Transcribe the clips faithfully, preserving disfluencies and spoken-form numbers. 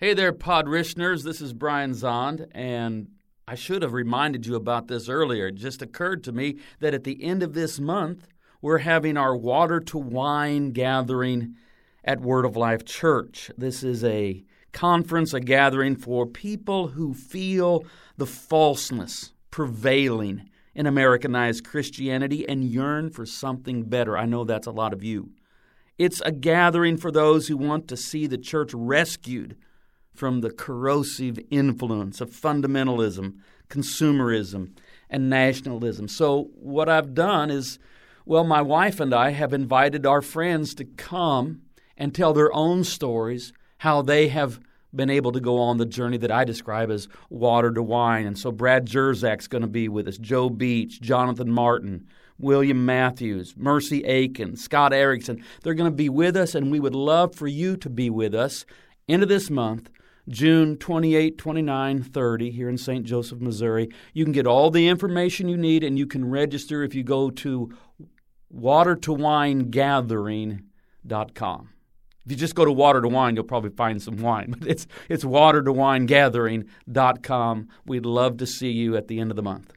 Hey there, Podrishners. This is Brian Zond, and I should have reminded you about this earlier. It just occurred to me that at the end of this month, we're having our Water to Wine gathering at Word of Life Church. This is a conference, a gathering for people who feel the falseness prevailing in Americanized Christianity and yearn for something better. I know that's a lot of you. It's a gathering for those who want to see the church rescued from the corrosive influence of fundamentalism, consumerism, and nationalism. So what I've done is, well, my wife and I have invited our friends to come and tell their own stories, how they have been able to go on the journey that I describe as water to wine. And so Brad Jerzak's going to be with us, Joe Beach, Jonathan Martin, William Matthews, Mercy Aiken, Scott Erickson. They're going to be with us, and we would love for you to be with us into this month, June twenty-eighth, twenty-ninth, thirtieth, here in Saint Joseph, Missouri. You can get all the information you need, and you can register if you go to water to wine gathering dot com. If you just go to Water to Wine, you'll probably find some wine. But it's it's water to wine gathering dot com. We'd love to see you at the end of the month.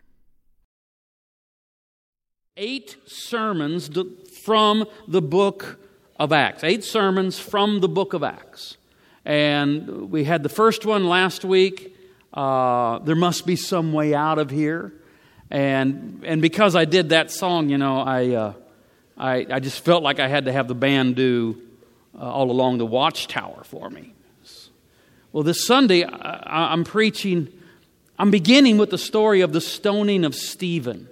Eight sermons from the book of Acts. Eight sermons from the book of Acts. And we had the first one last week. Uh, there must be some way out of here. And and because I did that song, you know, I uh, I, I just felt like I had to have the band do uh, All Along the Watchtower for me. Well, this Sunday I, I'm preaching. I'm beginning with the story of the stoning of Stephen.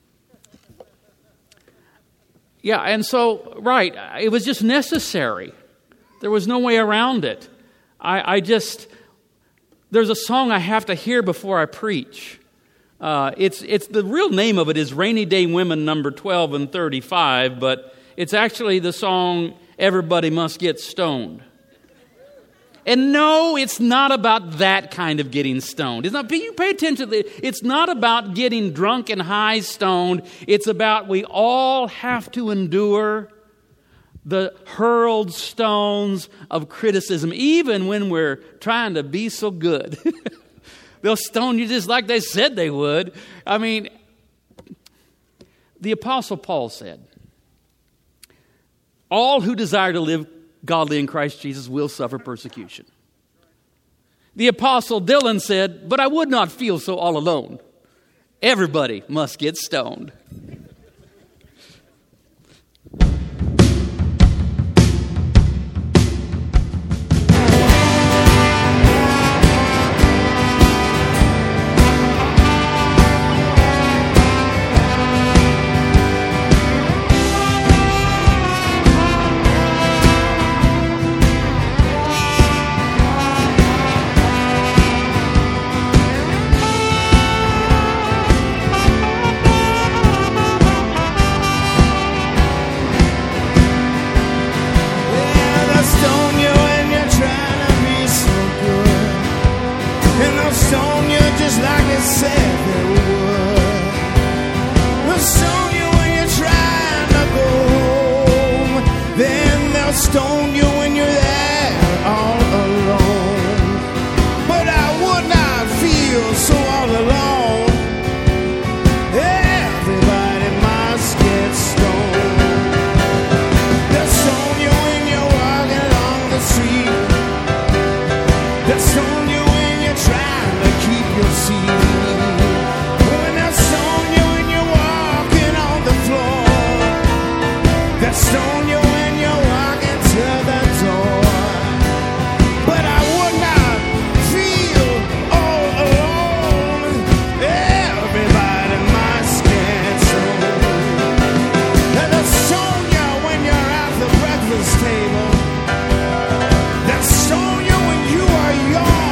Yeah, and so right, it was just necessary. There was no way around it. I, I just, there's a song I have to hear before I preach. Uh, it's it's the real name of it is Rainy Day Women number twelve and thirty-five, but it's actually the song Everybody Must Get Stoned. And no, it's not about that kind of getting stoned. It's not. You pay attention to it. It's not about getting drunk and high stoned. It's about we all have to endure the hurled stones of criticism, even when we're trying to be so good. They'll stone you just like they said they would. I mean, the Apostle Paul said, all who desire to live godly in Christ Jesus will suffer persecution. The Apostle Dylan said, but I would not feel so all alone. Everybody must get stoned. Table that stone you when you are young.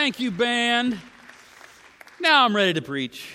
Thank you, band. Now I'm ready to preach.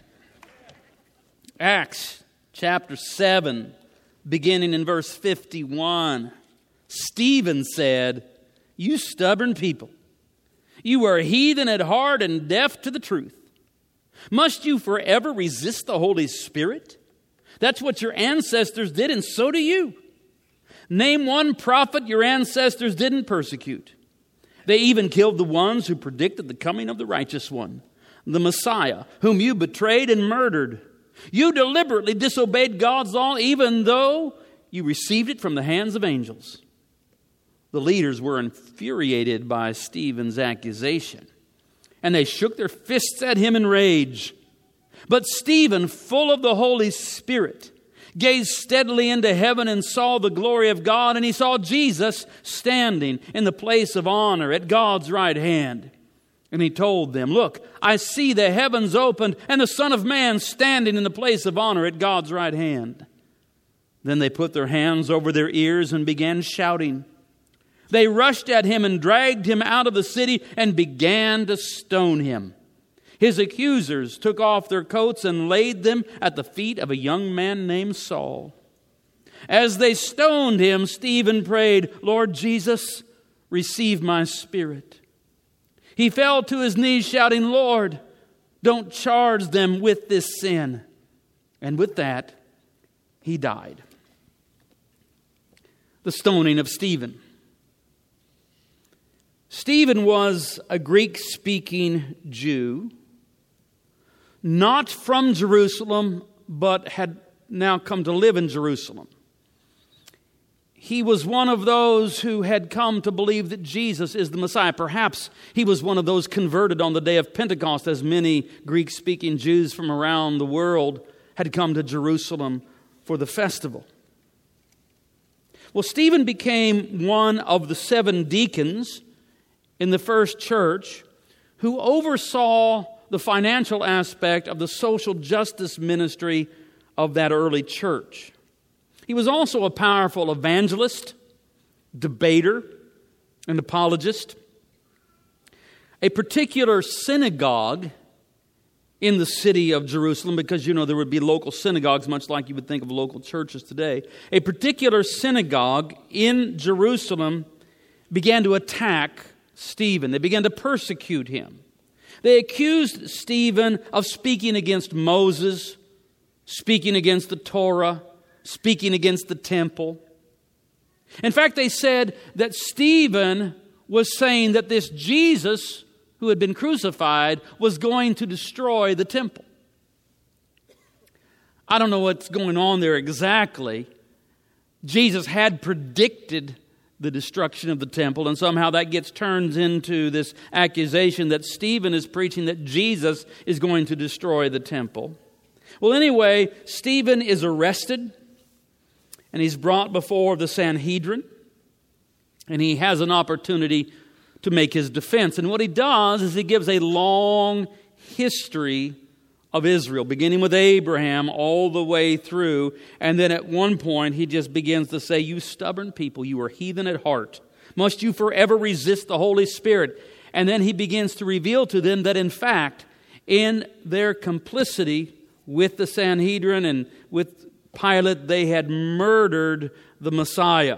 Acts chapter seven, beginning in verse fifty-one. Stephen said, "You stubborn people, you are heathen at heart and deaf to the truth. Must you forever resist the Holy Spirit? That's what your ancestors did, and so do you. Name one prophet your ancestors didn't persecute. They even killed the ones who predicted the coming of the righteous one, the Messiah, whom you betrayed and murdered. You deliberately disobeyed God's law, even though you received it from the hands of angels." The leaders were infuriated by Stephen's accusation, and they shook their fists at him in rage. But Stephen, full of the Holy Spirit, gazed steadily into heaven and saw the glory of God, and he saw Jesus standing in the place of honor at God's right hand. And he told them, "Look, I see the heavens opened and the Son of Man standing in the place of honor at God's right hand." Then they put their hands over their ears and began shouting. They rushed at him and dragged him out of the city and began to stone him. His accusers took off their coats and laid them at the feet of a young man named Saul. As they stoned him, Stephen prayed, "Lord Jesus, receive my spirit." He fell to his knees shouting, "Lord, don't charge them with this sin." And with that, he died. The stoning of Stephen. Stephen was a Greek-speaking Jew, not from Jerusalem, but had now come to live in Jerusalem. He was one of those who had come to believe that Jesus is the Messiah. Perhaps he was one of those converted on the day of Pentecost, as many Greek-speaking Jews from around the world had come to Jerusalem for the festival. Well, Stephen became one of the seven deacons in the first church who oversaw the financial aspect of the social justice ministry of that early church. He was also a powerful evangelist, debater, and apologist. A particular synagogue in the city of Jerusalem, because you know there would be local synagogues, much like you would think of local churches today. A particular synagogue in Jerusalem began to attack Stephen. They began to persecute him. They accused Stephen of speaking against Moses, speaking against the Torah, speaking against the temple. In fact, they said that Stephen was saying that this Jesus who had been crucified was going to destroy the temple. I don't know what's going on there exactly. Jesus had predicted the destruction of the temple, and somehow that gets turned into this accusation that Stephen is preaching that Jesus is going to destroy the temple. Well, anyway, Stephen is arrested, and he's brought before the Sanhedrin, and he has an opportunity to make his defense. And what he does is he gives a long history of Israel, beginning with Abraham all the way through. And then at one point, he just begins to say, "You stubborn people, you are heathen at heart. Must you forever resist the Holy Spirit?" And then he begins to reveal to them that, in fact, in their complicity with the Sanhedrin and with Pilate, they had murdered the Messiah.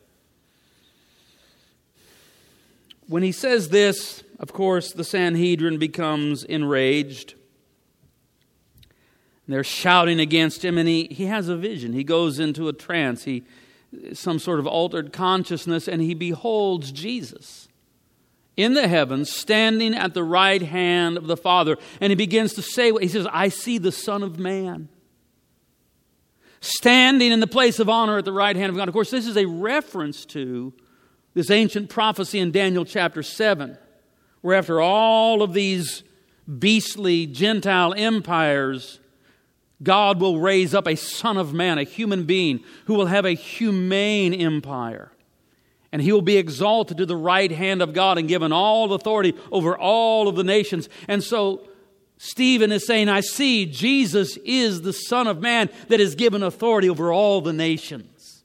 When he says this, of course, the Sanhedrin becomes enraged. They're shouting against him, and he, he has a vision. He goes into a trance, he some sort of altered consciousness, and he beholds Jesus in the heavens, standing at the right hand of the Father. And he begins to say, he says, "I see the Son of Man standing in the place of honor at the right hand of God." Of course, this is a reference to this ancient prophecy in Daniel chapter seven, where after all of these beastly Gentile empires, God will raise up a Son of Man, a human being, who will have a humane empire. And he will be exalted to the right hand of God and given all authority over all of the nations. And so Stephen is saying, I see Jesus is the Son of Man that is given authority over all the nations.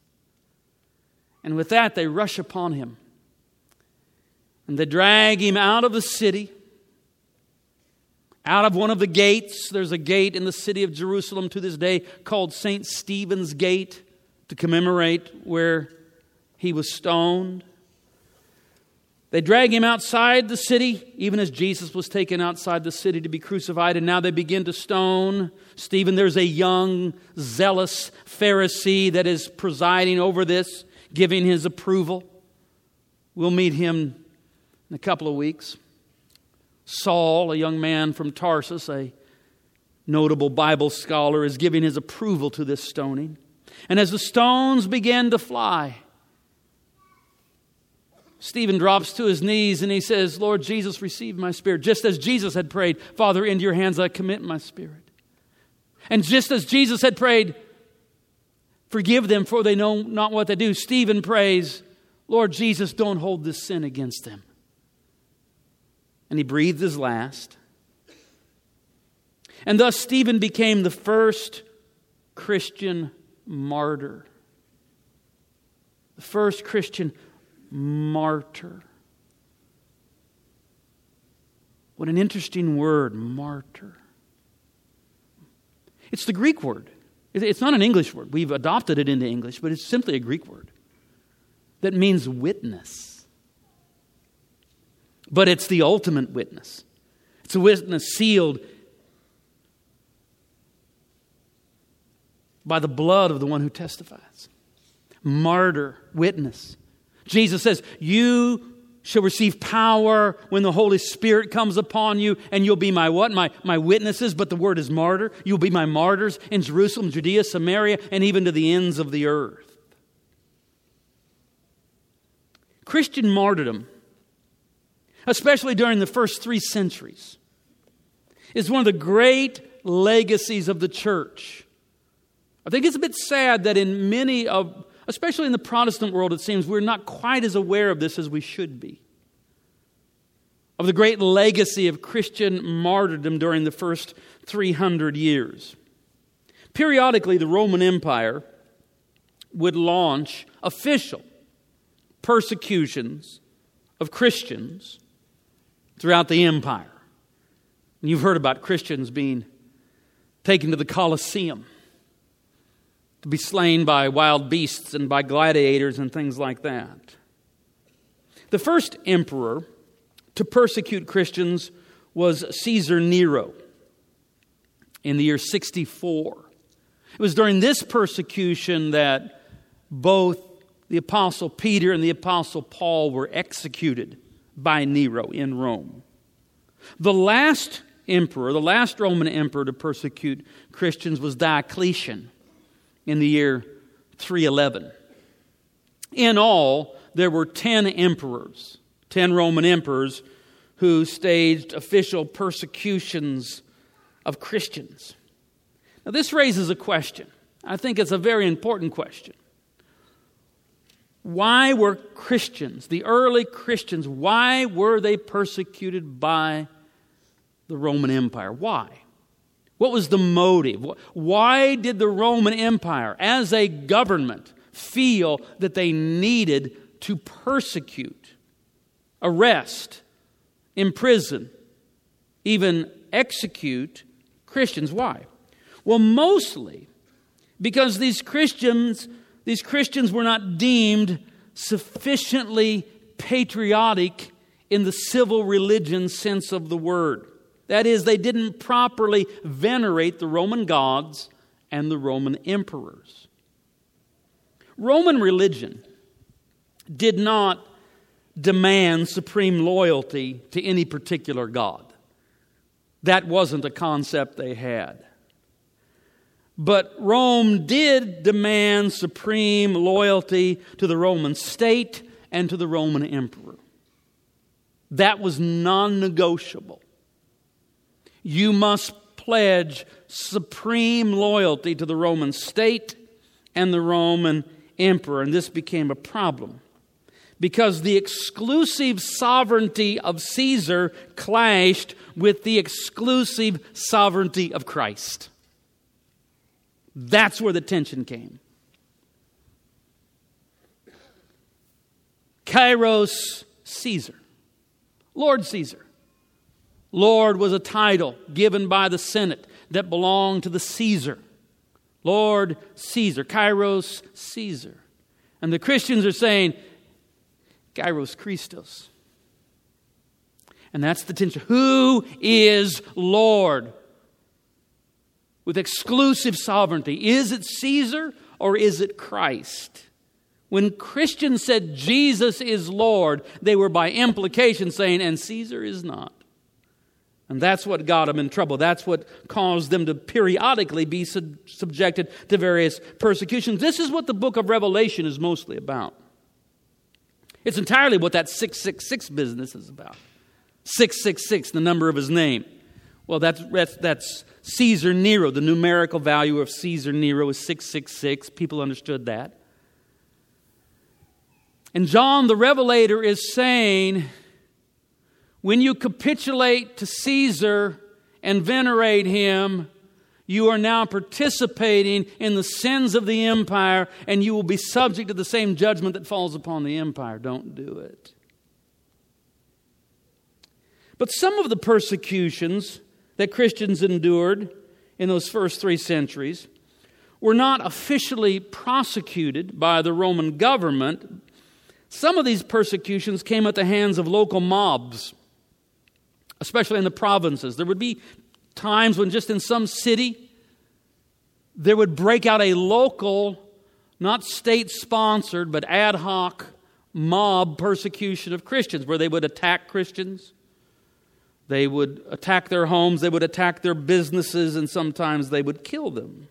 And with that, they rush upon him. And they drag him out of the city. out of one of the gates. There's a gate in the city of Jerusalem to this day called Saint Stephen's Gate to commemorate where he was stoned. They drag him outside the city, even as Jesus was taken outside the city to be crucified, and now they begin to stone Stephen. There's a young, zealous Pharisee that is presiding over this, giving his approval. We'll meet him in a couple of weeks. Saul, a young man from Tarsus, a notable Bible scholar, is giving his approval to this stoning. And as the stones begin to fly, Stephen drops to his knees and he says, Lord Jesus, receive my spirit. Just as Jesus had prayed, Father, into your hands I commit my spirit. And just as Jesus had prayed, forgive them for they know not what they do, Stephen prays, Lord Jesus, don't hold this sin against them. And he breathed his last. And thus Stephen became the first Christian martyr. The first Christian martyr. What an interesting word, martyr. It's the Greek word. It's not an English word. We've adopted it into English, but it's simply a Greek word that means witness. But it's the ultimate witness. It's a witness sealed by the blood of the one who testifies. Martyr, witness. Jesus says, you shall receive power when the Holy Spirit comes upon you, and you'll be my what? My, my witnesses, but the word is martyr. You'll be my martyrs in Jerusalem, Judea, Samaria, and even to the ends of the earth. Christian martyrdom, especially during the first three centuries, is one of the great legacies of the church. I think it's a bit sad that in many of, especially in the Protestant world, it seems we're not quite as aware of this as we should be. Of the great legacy of Christian martyrdom during the first three hundred years. Periodically, the Roman Empire would launch official persecutions of Christians throughout the empire. And you've heard about Christians being taken to the Colosseum to be slain by wild beasts and by gladiators and things like that. The first emperor to persecute Christians was Caesar Nero in the year sixty-four. It was during this persecution that both the Apostle Peter and the Apostle Paul were executed by Nero in Rome. The last emperor, the last Roman emperor to persecute Christians was Diocletian in the year three eleven. In all, there were ten emperors, ten Roman emperors, who staged official persecutions of Christians. Now, this raises a question. I think it's a very important question. Why were Christians, the early Christians, why were they persecuted by the Roman Empire? Why? What was the motive? Why did the Roman Empire, as a government, feel that they needed to persecute, arrest, imprison, even execute Christians? Why? Well, mostly because these Christians, these Christians were not deemed sufficiently patriotic in the civil religion sense of the word. That is, they didn't properly venerate the Roman gods and the Roman emperors. Roman religion did not demand supreme loyalty to any particular god. That wasn't a concept they had. But Rome did demand supreme loyalty to the Roman state and to the Roman emperor. That was non-negotiable. You must pledge supreme loyalty to the Roman state and the Roman emperor. And this became a problem because the exclusive sovereignty of Caesar clashed with the exclusive sovereignty of Christ. That's where the tension came. Kyrios Caesar, Lord Caesar, Lord was a title given by the Senate that belonged to the Caesar. Lord Caesar, Kairos Caesar. And the Christians are saying, Kairos Christos. And that's the tension. Who is Lord? With exclusive sovereignty. Is it Caesar or is it Christ? When Christians said Jesus is Lord, they were by implication saying, and Caesar is not. And that's what got them in trouble. That's what caused them to periodically be sub- subjected to various persecutions. This is what the book of Revelation is mostly about. It's entirely what that six six six business is about. six six six, the number of his name. Well, that's, that's, that's Caesar Nero. The numerical value of Caesar Nero is six six six. People understood that. And John the Revelator is saying, when you capitulate to Caesar and venerate him, you are now participating in the sins of the empire, and you will be subject to the same judgment that falls upon the empire. Don't do it. But some of the persecutions that Christians endured in those first three centuries were not officially prosecuted by the Roman government. Some of these persecutions came at the hands of local mobs, especially in the provinces. There would be times when just in some city, there would break out a local, not state-sponsored, but ad hoc mob persecution of Christians, where they would attack Christians. They would attack their homes, they would attack their businesses, and sometimes they would kill them.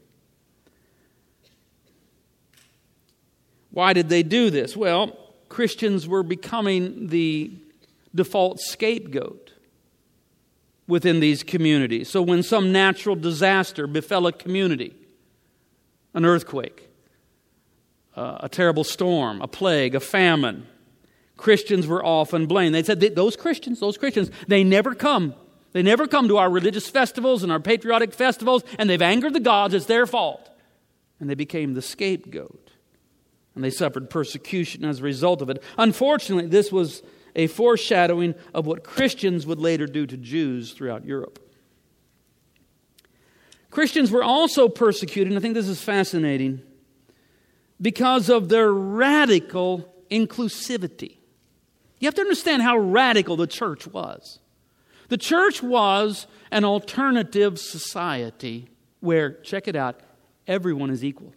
Why did they do this? Well, Christians were becoming the default scapegoat within these communities. So when some natural disaster befell a community, an earthquake, uh, a terrible storm, a plague, a famine, Christians were often blamed. They said, those Christians, those Christians, they never come. They never come to our religious festivals and our patriotic festivals, and they've angered the gods. It's their fault. And they became the scapegoat. And they suffered persecution as a result of it. Unfortunately, this was a foreshadowing of what Christians would later do to Jews throughout Europe. Christians were also persecuted, and I think this is fascinating, because of their radical inclusivity. You have to understand how radical the church was. The church was an alternative society where, check it out, everyone is equal.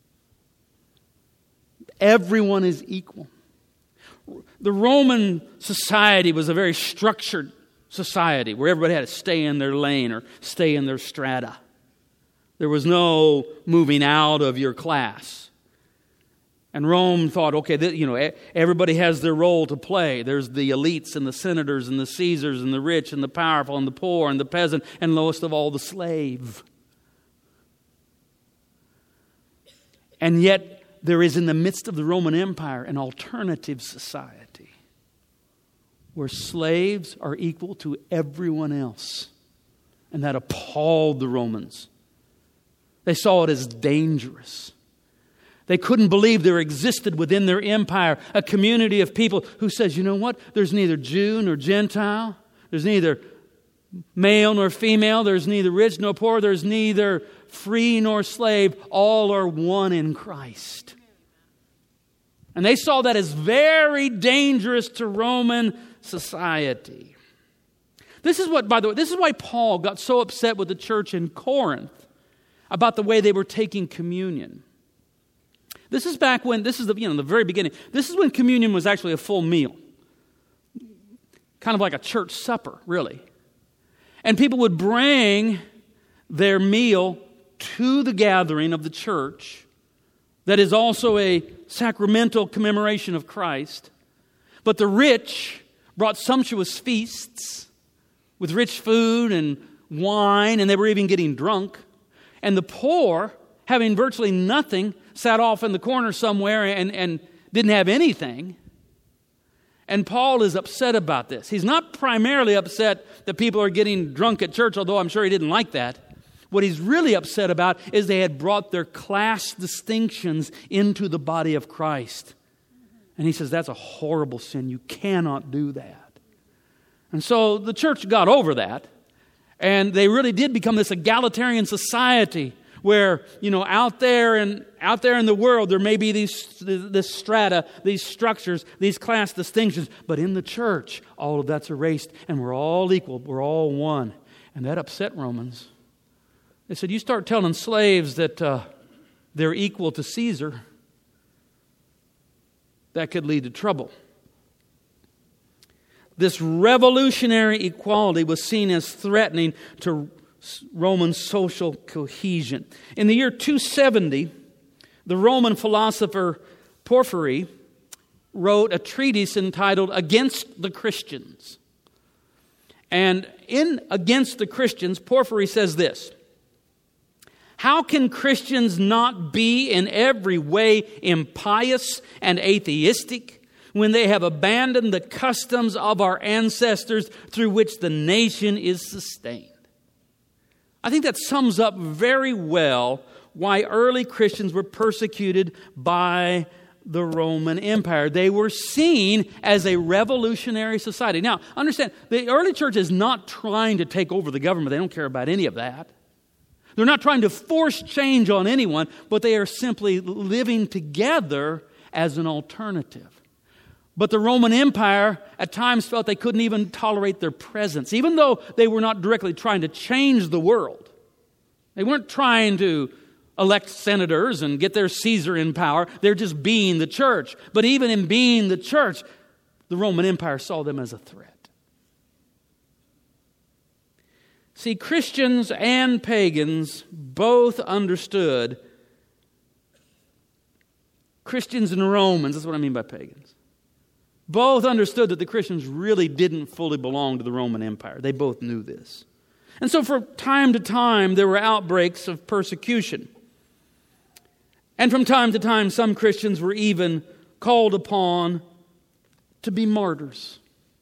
Everyone is equal. The Roman society was a very structured society where everybody had to stay in their lane or stay in their strata. There was no moving out of your class. And Rome thought, okay, th- you know, everybody has their role to play. There's the elites and the senators and the Caesars and the rich and the powerful and the poor and the peasant and lowest of all, the slave. And yet, there is in the midst of the Roman Empire an alternative society where slaves are equal to everyone else. And that appalled the Romans. They saw it as dangerous. They couldn't believe there existed within their empire a community of people who says, you know what? There's neither Jew nor Gentile. There's neither male nor female. There's neither rich nor poor. There's neither free nor slave. All are one in Christ. And they saw that as very dangerous to Roman society. This is what, by the way, this is why Paul got so upset with the church in Corinth about the way they were taking communion. This is back when, this is the, you know, the very beginning. This is when communion was actually a full meal. Kind of like a church supper, really. And people would bring their meal to the gathering of the church that is also a sacramental commemoration of Christ. But the rich brought sumptuous feasts with rich food and wine, and they were even getting drunk. And the poor, having virtually nothing, sat off in the corner somewhere and, and didn't have anything. And Paul is upset about this. He's not primarily upset that people are getting drunk at church, although I'm sure he didn't like that. What he's really upset about is they had brought their class distinctions into the body of Christ. And he says, that's a horrible sin. You cannot do that. And so the church got over that, and they really did become this egalitarian society where, you know, out there and out there in the world there may be these this strata, these structures, these class distinctions, but in the church all of that's erased, and we're all equal, we're all one. And that upset Romans. They said, you start telling slaves that uh, they're equal to Caesar, that could lead to trouble. This revolutionary equality was seen as threatening to Roman social cohesion. In the year two seventy, the Roman philosopher Porphyry wrote a treatise entitled Against the Christians. And in Against the Christians, Porphyry says this: how can Christians not be in every way impious and atheistic when they have abandoned the customs of our ancestors through which the nation is sustained? I think that sums up very well why early Christians were persecuted by the Roman Empire. They were seen as a revolutionary society. Now, understand, the early church is not trying to take over the government. They don't care about any of that. They're not trying to force change on anyone, but they are simply living together as an alternative. But the Roman Empire at times felt they couldn't even tolerate their presence, even though they were not directly trying to change the world. They weren't trying to elect senators and get their Caesar in power. They're just being the church. But even in being the church, the Roman Empire saw them as a threat. See, Christians and pagans both understood, Christians and Romans, that's what I mean by pagans, both understood that the Christians really didn't fully belong to the Roman Empire. They both knew this. And so from time to time, there were outbreaks of persecution. And from time to time, some Christians were even called upon to be martyrs,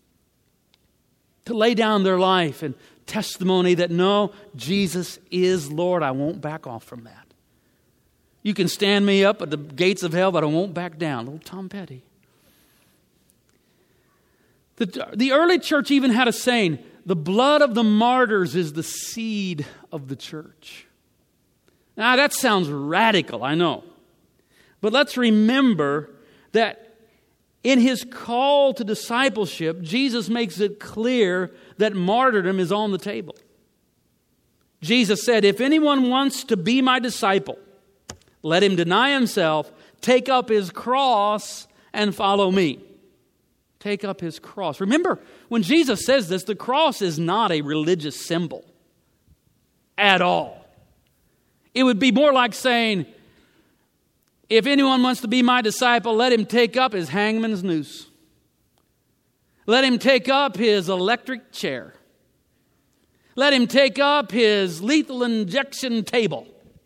to lay down their life and testimony that, no, Jesus is Lord. I won't back off from that. You can stand me up at the gates of hell, but I won't back down. Little Tom Petty. The, the early church even had a saying, the blood of the martyrs is the seed of the church. Now that sounds radical, I know. But let's remember that in his call to discipleship, Jesus makes it clear that martyrdom is on the table. Jesus said, if anyone wants to be my disciple, let him deny himself, take up his cross, and follow me. Take up his cross. Remember, when Jesus says this, the cross is not a religious symbol at all. It would be more like saying, if anyone wants to be my disciple, let him take up his hangman's noose. Let him take up his electric chair. Let him take up his lethal injection table.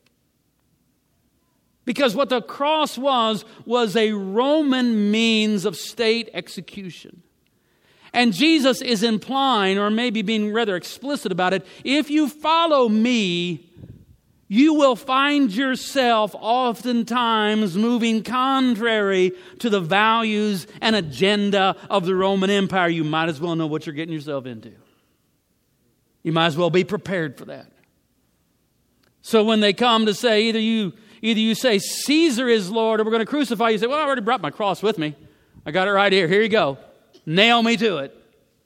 Because what the cross was, was a Roman means of state execution. And Jesus is implying, or maybe being rather explicit about it, if you follow me, you will find yourself oftentimes moving contrary to the values and agenda of the Roman Empire. You might as well know what you're getting yourself into. You might as well be prepared for that. So when they come to say, either you either you say Caesar is Lord or we're going to crucify you, you say, well, I already brought my cross with me. I got it right here. Here you go. Nail me to it.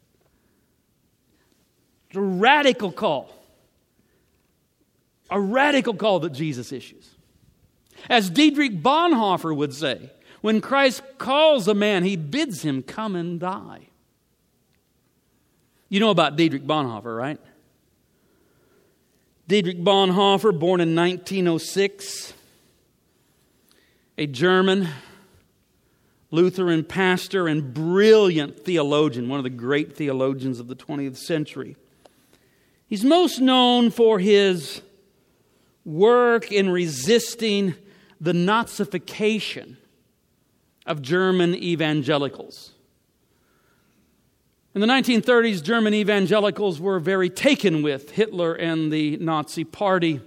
It's a radical call. A radical call that Jesus issues. As Dietrich Bonhoeffer would say, when Christ calls a man, he bids him come and die. You know about Dietrich Bonhoeffer, right? Dietrich Bonhoeffer, born in nineteen oh six, a German Lutheran pastor and brilliant theologian, one of the great theologians of the twentieth century. He's most known for his work in resisting the Nazification of German evangelicals. In the nineteen thirties, German evangelicals were very taken with Hitler and the Nazi Party.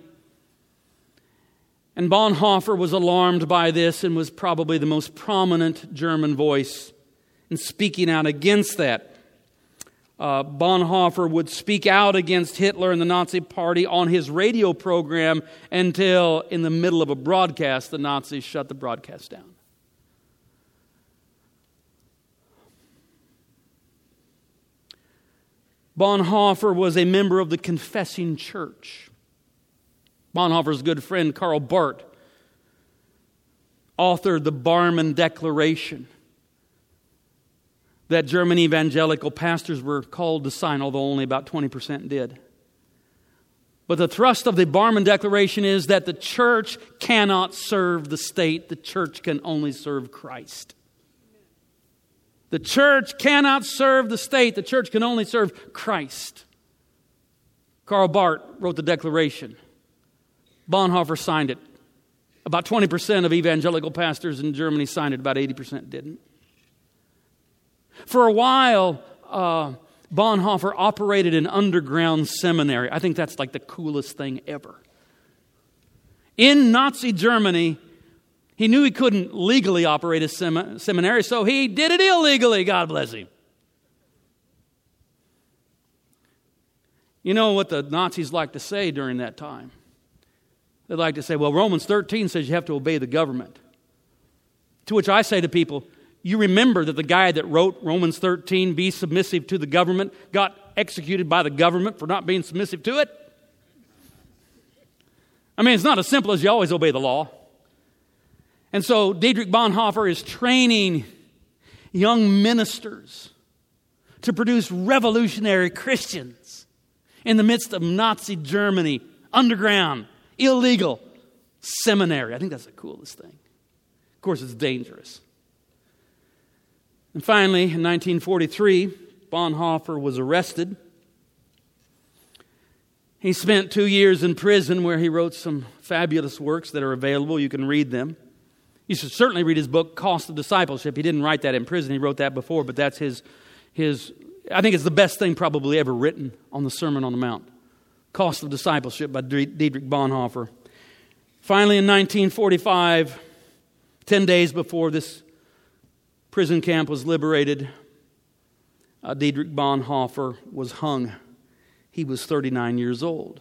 And Bonhoeffer was alarmed by this and was probably the most prominent German voice in speaking out against that. Uh, Bonhoeffer would speak out against Hitler and the Nazi Party on his radio program until, in the middle of a broadcast, the Nazis shut the broadcast down. Bonhoeffer was a member of the Confessing Church. Bonhoeffer's good friend Karl Barth authored the Barmen Declaration that German evangelical pastors were called to sign, although only about twenty percent did. But the thrust of the Barmen Declaration is that the church cannot serve the state. The church can only serve Christ. The church cannot serve the state. The church can only serve Christ. Karl Barth wrote the Declaration. Bonhoeffer signed it. About twenty percent of evangelical pastors in Germany signed it. About eighty percent didn't. For a while, uh, Bonhoeffer operated an underground seminary. I think that's like the coolest thing ever. In Nazi Germany, he knew he couldn't legally operate a sem- seminary, so he did it illegally. God bless him. You know what the Nazis like to say during that time? They like to say, well, Romans thirteen says you have to obey the government. To which I say to people, you remember that the guy that wrote Romans thirteen, be submissive to the government, got executed by the government for not being submissive to it? I mean, it's not as simple as you always obey the law. And so Dietrich Bonhoeffer is training young ministers to produce revolutionary Christians in the midst of Nazi Germany, underground, illegal seminary. I think that's the coolest thing. Of course, it's dangerous. And finally, in nineteen forty-three, Bonhoeffer was arrested. He spent two years in prison where he wrote some fabulous works that are available. You can read them. You should certainly read his book, Cost of Discipleship. He didn't write that in prison. He wrote that before, but that's his, his I think it's the best thing probably ever written on the Sermon on the Mount. Cost of Discipleship by Dietrich Bonhoeffer. Finally, in nineteen forty-five, ten days before this prison camp was liberated, uh, Dietrich Bonhoeffer was hung. He was thirty-nine years old.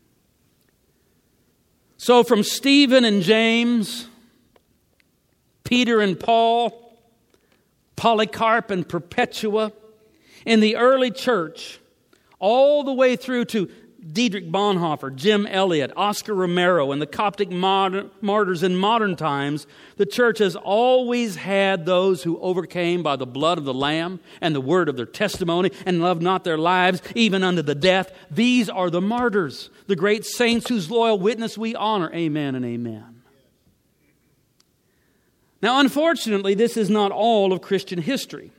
So from Stephen and James, Peter and Paul, Polycarp and Perpetua, in the early church, all the way through to Dietrich Bonhoeffer, Jim Elliot, Oscar Romero, and the Coptic modern, martyrs in modern times, the church has always had those who overcame by the blood of the Lamb and the word of their testimony and loved not their lives even unto the death. These are the martyrs, the great saints whose loyal witness we honor. Amen and amen. Now, unfortunately, this is not all of Christian history.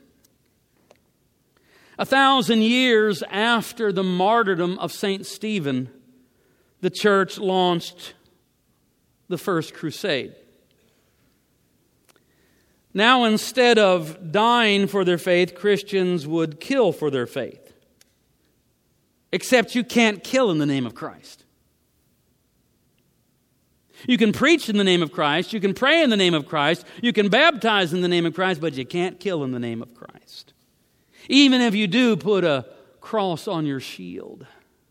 A thousand years after the martyrdom of Saint Stephen, the church launched the First Crusade. Now, instead of dying for their faith, Christians would kill for their faith. Except you can't kill in the name of Christ. You can preach in the name of Christ, you can pray in the name of Christ, you can baptize in the name of Christ, but you can't kill in the name of Christ. Even if you do put a cross on your shield.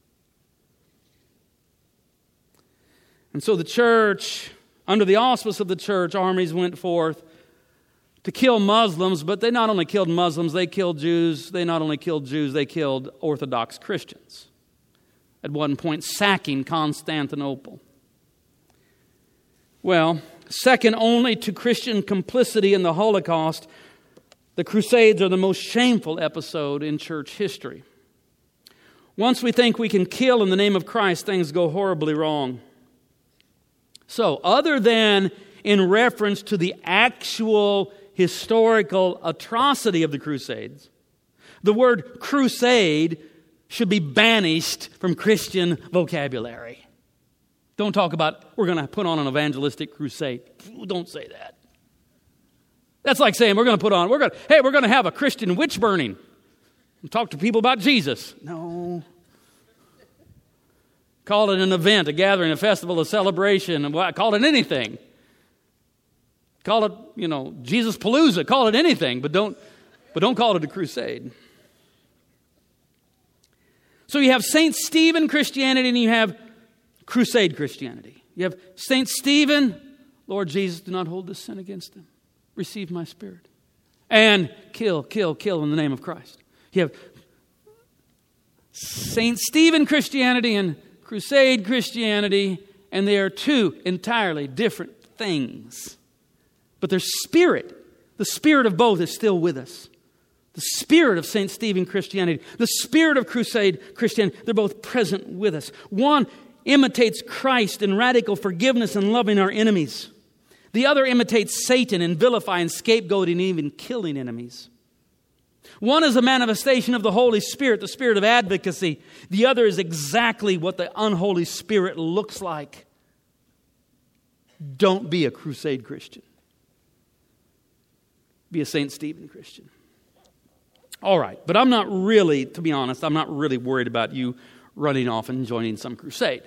And so the church, under the auspice of the church, armies went forth to kill Muslims, but they not only killed Muslims, they killed Jews. They not only killed Jews, they killed Orthodox Christians. At one point, sacking Constantinople. Well, second only to Christian complicity in the Holocaust, the Crusades are the most shameful episode in church history. Once we think we can kill in the name of Christ, things go horribly wrong. So, other than in reference to the actual historical atrocity of the Crusades, the word crusade should be banished from Christian vocabulary. Don't talk about, we're going to put on an evangelistic crusade. Don't say that. That's like saying we're going to put on, we're going to, hey, we're going to have a Christian witch burning and talk to people about Jesus. No. Call it an event, a gathering, a festival, a celebration, and call it anything. Call it, you know, Jesus Palooza. Call it anything, but don't, but don't call it a crusade. So you have Saint Stephen Christianity and you have Crusade Christianity. You have Saint Stephen, Lord Jesus, do not hold this sin against them. Receive my spirit. And kill, kill, kill in the name of Christ. You have Saint Stephen Christianity and Crusade Christianity, and they are two entirely different things. But their spirit, the spirit of both is still with us. The spirit of Saint Stephen Christianity, the spirit of Crusade Christianity, they're both present with us. One imitates Christ in radical forgiveness and loving our enemies. The other imitates Satan in vilifying, scapegoating, and even killing enemies. One is a manifestation of the Holy Spirit, the spirit of advocacy. The other is exactly what the unholy spirit looks like. Don't be a Crusade Christian. Be a Saint Stephen Christian. All right, but I'm not really, to be honest, I'm not really worried about you running off and joining some crusade.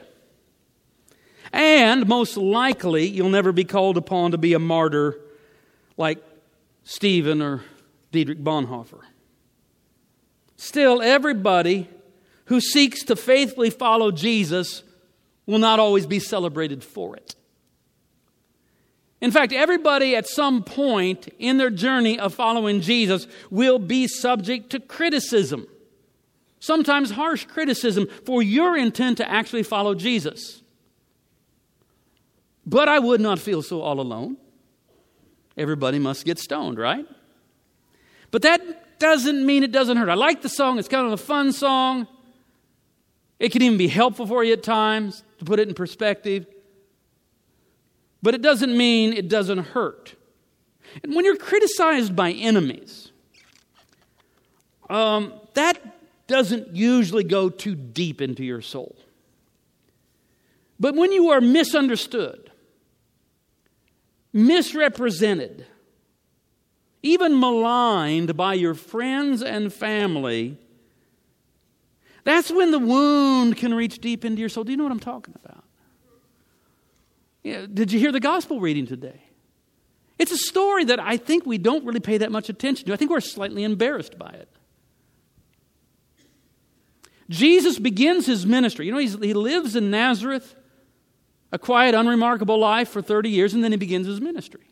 And most likely, you'll never be called upon to be a martyr like Stephen or Dietrich Bonhoeffer. Still, everybody who seeks to faithfully follow Jesus will not always be celebrated for it. In fact, everybody at some point in their journey of following Jesus will be subject to criticism. Sometimes harsh criticism for your intent to actually follow Jesus. But I would not feel so all alone. Everybody must get stoned, right? But that doesn't mean it doesn't hurt. I like the song. It's kind of a fun song. It can even be helpful for you at times to put it in perspective. But it doesn't mean it doesn't hurt. And when you're criticized by enemies, um, that doesn't usually go too deep into your soul. But when you are misunderstood, misrepresented, even maligned by your friends and family, that's when the wound can reach deep into your soul. Do you know what I'm talking about? Yeah, did you hear the gospel reading today? It's a story that I think we don't really pay that much attention to. I think we're slightly embarrassed by it. Jesus begins his ministry. You know, he's, he lives in Nazareth, a quiet, unremarkable life for thirty years, and then he begins his ministry.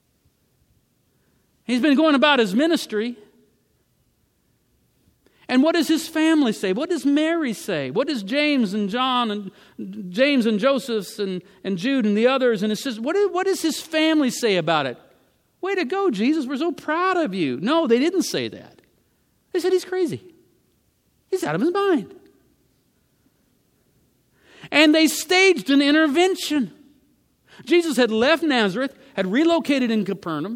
He's been going about his ministry. And what does his family say? What does Mary say? What does James and John and James and Joseph and, and Jude and the others and his sisters, what, is, what does his family say about it? Way to go, Jesus. We're so proud of you. No, they didn't say that. They said he's crazy. He's out of his mind. And they staged an intervention. Jesus had left Nazareth, had relocated in Capernaum.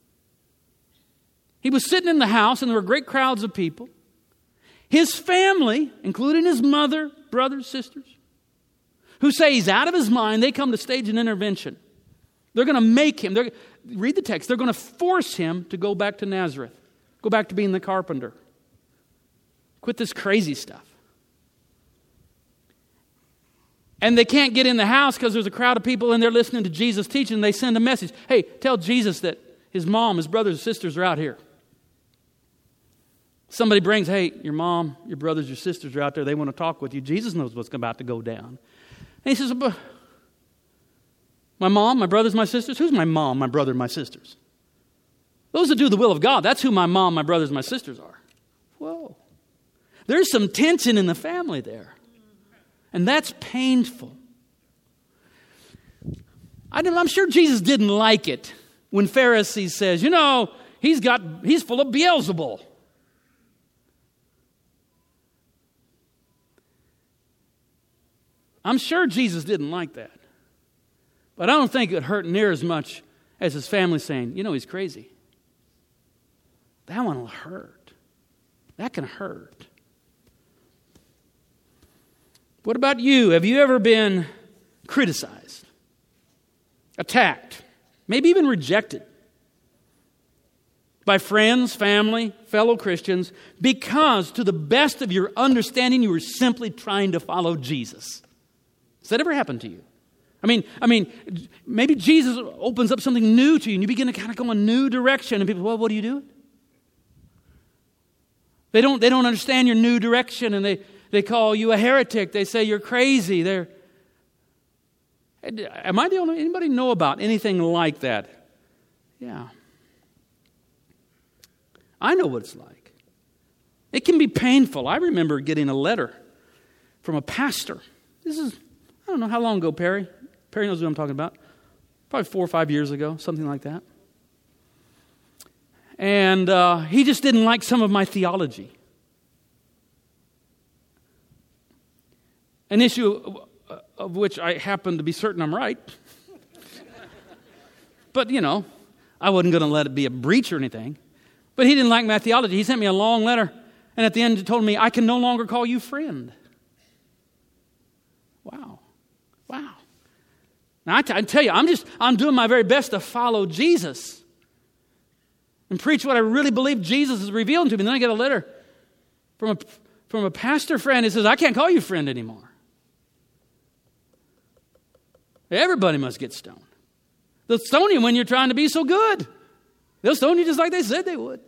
He was sitting in the house and there were great crowds of people. His family, including his mother, brothers, sisters, who say he's out of his mind, they come to stage an intervention. They're going to make him, read the text, they're going to force him to go back to Nazareth. Go back to being the carpenter. Quit this crazy stuff. And they can't get in the house because there's a crowd of people and they're listening to Jesus teaching. They send a message. Hey, tell Jesus that his mom, his brothers and sisters are out here. Somebody brings, hey, your mom, your brothers, your sisters are out there. They want to talk with you. Jesus knows what's about to go down. And he says, my mom, my brothers, my sisters? Who's my mom, my brother, my sisters? Those that do the will of God. That's who my mom, my brothers, my sisters are. Whoa. There's some tension in the family there. And that's painful. I don't, I'm sure Jesus didn't like it when Pharisees says, you know, he's got he's full of Beelzebul. I'm sure Jesus didn't like that. But I don't think it hurt near as much as his family saying, you know, he's crazy. That one will hurt. That can hurt. What about you? Have you ever been criticized, attacked, maybe even rejected by friends, family, fellow Christians because, to the best of your understanding, you were simply trying to follow Jesus? Has that ever happened to you? I mean, I mean, maybe Jesus opens up something new to you and you begin to kind of go a new direction and people, well, what are you doing? They don't, they don't understand your new direction and they They call you a heretic. They say you're crazy. They're, am I the only, anybody know about anything like that? Yeah. I know what it's like. It can be painful. I remember getting a letter from a pastor. This is, I don't know how long ago, Perry. Perry knows what I'm talking about. Probably four or five years ago, something like that. And uh, he just didn't like some of my theology. An issue of, of which I happen to be certain I'm right. But, you know, I wasn't going to let it be a breach or anything. But he didn't like my theology. He sent me a long letter. And at the end, he told me, I can no longer call you friend. Wow. Wow. Now, I, t- I tell you, I'm just, I'm doing my very best to follow Jesus and preach what I really believe Jesus is revealing to me. And then I get a letter from a, from a pastor friend who says, I can't call you friend anymore. Everybody must get stoned. They'll stone you when you're trying to be so good. They'll stone you just like they said they would.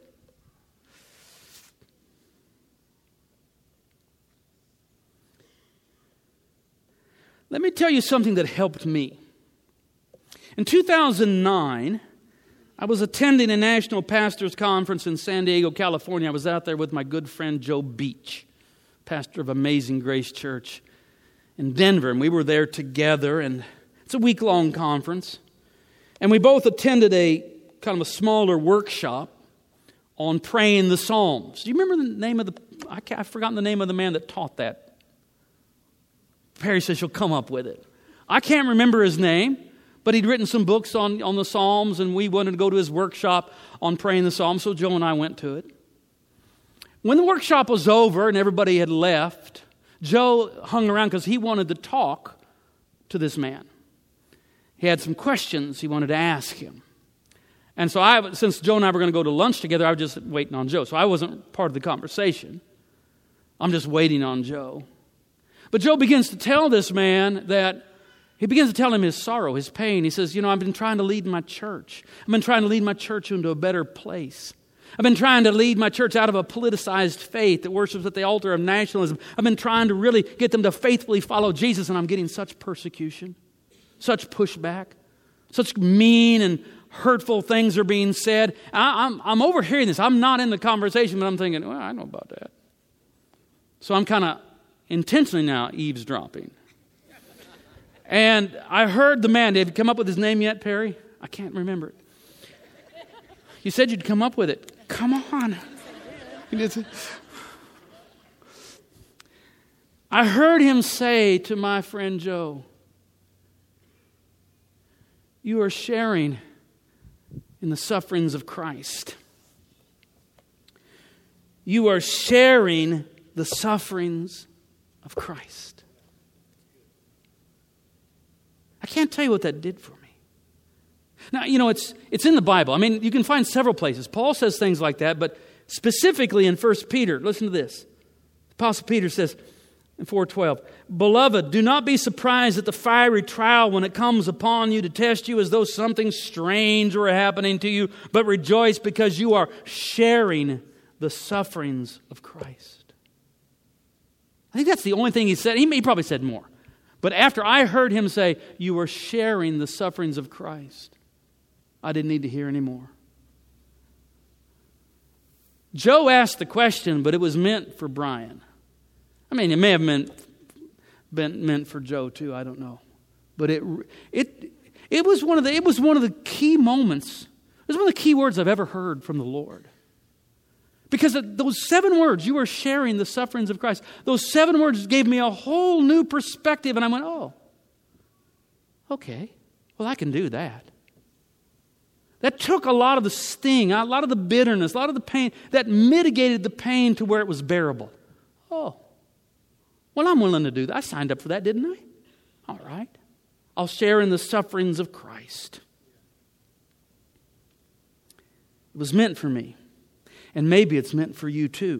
Let me tell you something that helped me. In two thousand nine, I was attending a national pastors' conference in San Diego, California. I was out there with my good friend Joe Beach, pastor of Amazing Grace Church in Denver. And we were there together, and it's a week-long conference. And we both attended a kind of a smaller workshop on praying the Psalms. Do you remember the name of the, I can't, I've forgotten the name of the man that taught that. Perry says she'll come up with it. I can't remember his name, but he'd written some books on, on the Psalms, and we wanted to go to his workshop on praying the Psalms, so Joe and I went to it. When the workshop was over and everybody had left, Joe hung around because he wanted to talk to this man. He had some questions he wanted to ask him. And so I, since Joe and I were going to go to lunch together, I was just waiting on Joe. So I wasn't part of the conversation. I'm just waiting on Joe. But Joe begins to tell this man that, he begins to tell him his sorrow, his pain. He says, you know, I've been trying to lead my church. I've been trying to lead my church into a better place. I've been trying to lead my church out of a politicized faith that worships at the altar of nationalism. I've been trying to really get them to faithfully follow Jesus, and I'm getting such persecution, such pushback, such mean and hurtful things are being said. I, I'm, I'm overhearing this. I'm not in the conversation, but I'm thinking, well, I know about that. So I'm kind of intentionally now eavesdropping. And I heard the man. Have you come up with his name yet, Perry? I can't remember it. You said you'd come up with it. Come on. I heard him say to my friend Joe, you are sharing in the sufferings of Christ. You are sharing the sufferings of Christ. I can't tell you what that did for me. Now, you know, it's it's in the Bible. I mean, you can find several places. Paul says things like that, but specifically in First Peter, listen to this. Apostle Peter says in four twelve, Beloved, do not be surprised at the fiery trial when it comes upon you to test you as though something strange were happening to you, but rejoice because you are sharing the sufferings of Christ. I think that's the only thing he said. He, he probably said more. But after I heard him say, you are sharing the sufferings of Christ, I didn't need to hear any more. Joe asked the question, but it was meant for Brian. I mean, it may have meant, been meant for Joe too. I don't know, but it it it was one of the it was one of the key moments. It was one of the key words I've ever heard from the Lord. Because those seven words, you are sharing the sufferings of Christ. Those seven words gave me a whole new perspective, and I went, oh, okay, well, I can do that. That took a lot of the sting, a lot of the bitterness, a lot of the pain. That mitigated the pain to where it was bearable. Oh, well, I'm willing to do that. I signed up for that, didn't I? All right. I'll share in the sufferings of Christ. It was meant for me. And maybe it's meant for you too.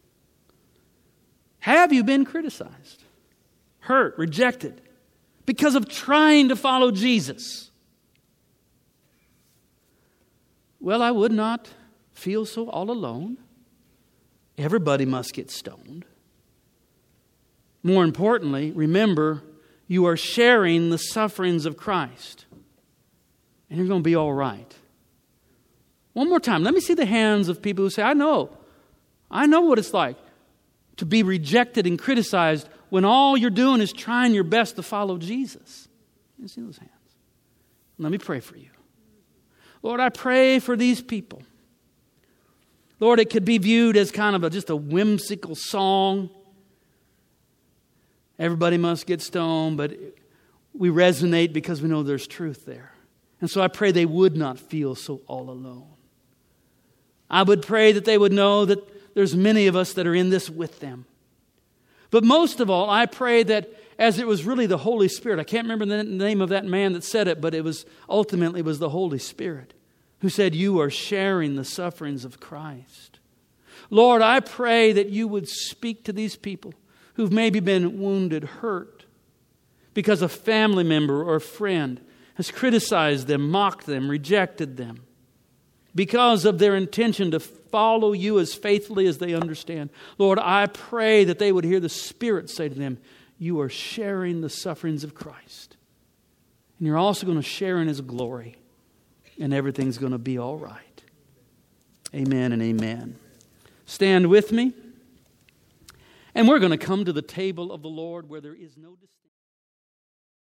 Have you been criticized, hurt, rejected because of trying to follow Jesus? Well, I would not feel so all alone. Everybody must get stoned. More importantly, remember, you are sharing the sufferings of Christ. And you're going to be all right. One more time, let me see the hands of people who say, I know. I know what it's like to be rejected and criticized when all you're doing is trying your best to follow Jesus. Let me see those hands. Let me pray for you. Lord, I pray for these people. Lord, it could be viewed as kind of a, just a whimsical song. Everybody must get stoned, but we resonate because we know there's truth there. And so I pray they would not feel so all alone. I would pray that they would know that there's many of us that are in this with them. But most of all, I pray that as it was really the Holy Spirit, I can't remember the name of that man that said it, but it was ultimately it was the Holy Spirit who said, you are sharing the sufferings of Christ. Lord, I pray that you would speak to these people who've maybe been wounded, hurt, because a family member or a friend has criticized them, mocked them, rejected them, because of their intention to follow you as faithfully as they understand. Lord, I pray that they would hear the Spirit say to them, you are sharing the sufferings of Christ. And you're also going to share in His glory. And everything's going to be all right. Amen and amen. Stand with me. And we're going to come to the table of the Lord where there is no distinction.